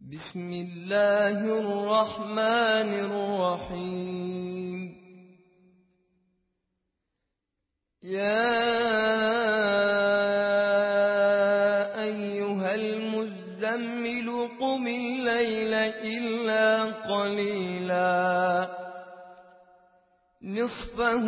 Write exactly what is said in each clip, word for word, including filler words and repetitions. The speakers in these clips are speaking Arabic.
بسم الله الرحمن الرحيم. يا أيها المزمل قم الليل إلا قليلا نصفه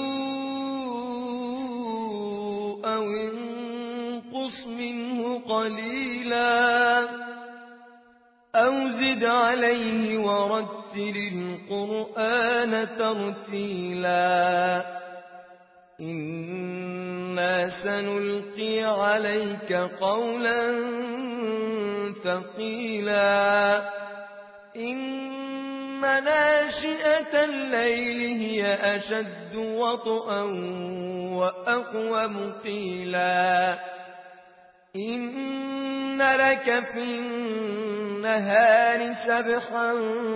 أو انقص منه قليلا أو زد عليه ورتل القرآن ترتيلا إنا سنلقي عليك قولا ثقيلا إن ناشئة الليل هي أشد وطئا وأقوم قيلا إن لك في النهار سبحا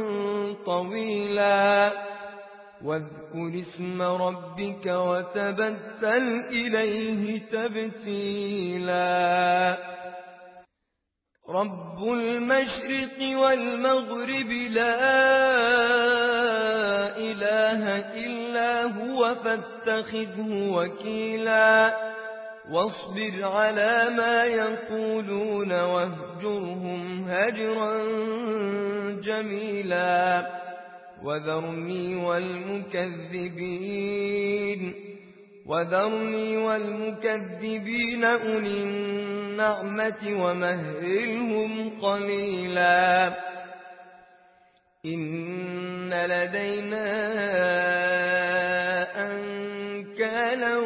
طويلا واذكر اسم ربك وتبتل إليه تبتيلا رب المشرق والمغرب لا إله إلا هو فاتخذه وكيلا واصبر على ما يقولون واهجرهم هجرا جميلا وذرني والمكذبين وذرني والمكذبين أولي النعمة ومهلهم قليلا إن لدينا أنكالا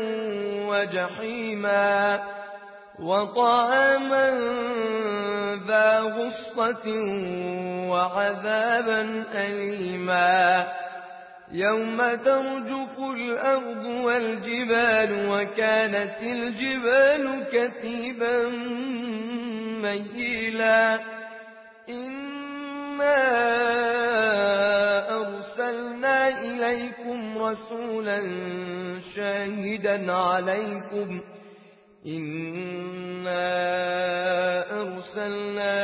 وجحيما وطعاما ذا غصة وعذابا أليما يوم ترجف الأرض والجبال وكانت الجبال كثيبا مهيلا إنا أرسلنا إليكم رسولا شاهدا عليكم إنا أرسلنا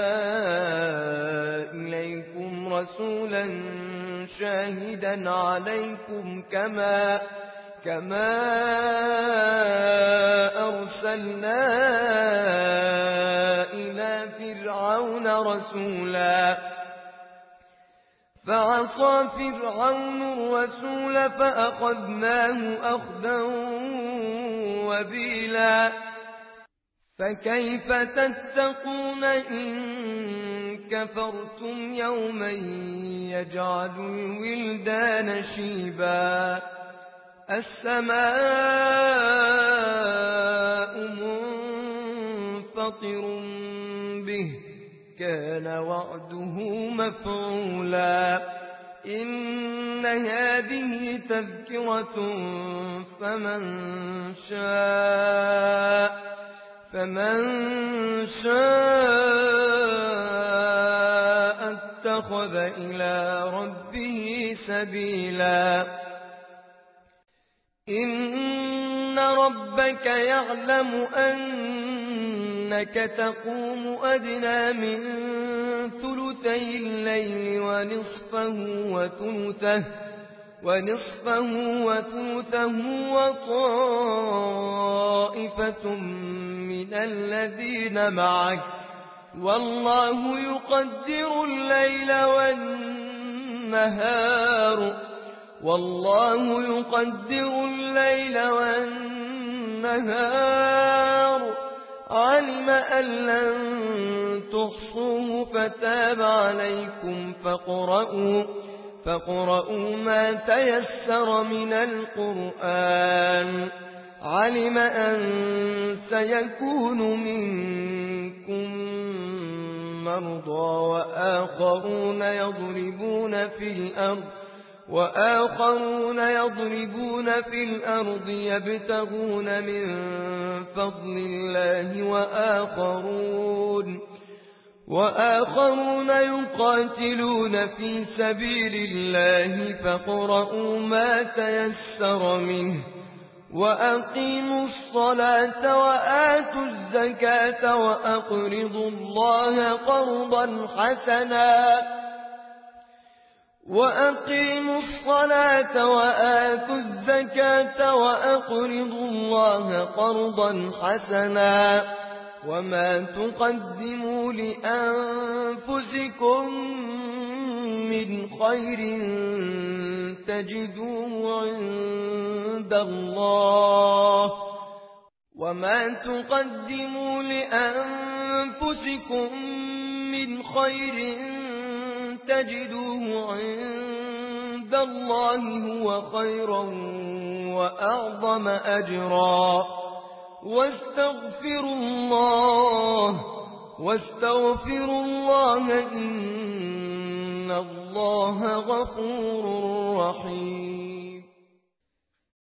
إليكم رسولا شاهدا عليكم كما كما أرسلنا إلى فرعون رسولا فعصى فرعون الرسول فأخذناه أخذا وبيلا فكيف تتقون إن كفرتم يوما يجعل الولدان شيبا السماء منفطر به كان وعده مفعولا إن هذه تذكرة فمن شاء فمن شاء اتخذ إلى ربه سبيلا إن ربك يعلم أنك تقوم أدنى من ثلثي الليل ونصفه وثلثه ونصفه وثلثه وطائفة من الذين معك والله يقدر الليل والنهار والله يقدر الليل والنهار علم أن لن تحصوه فتاب عليكم فاقرؤوا فاقرؤوا ما تيسر من القرآن علم أن سيكون منكم مرضى وآخرون يضربون في الأرض وآخرون يضربون في الأرض يبتغون من فضل الله وآخرون وآخرون يقاتلون في سبيل الله فاقرؤوا ما تيسر منه وأقيموا الصلاة وآتوا الزكاة وأقرضوا الله قرضا حسنا وأقيموا الصلاة وآتوا الزكاة وأقرضوا الله قرضا حسنا وما تقدموا لأنفسكم من خير تجدوه عند الله وما تقدموا لأنفسكم من خير تجدوه عند الله هو خيرا وأعظم أجرا واستغفروا الله واستغفروا الله إن الله غفور رحيم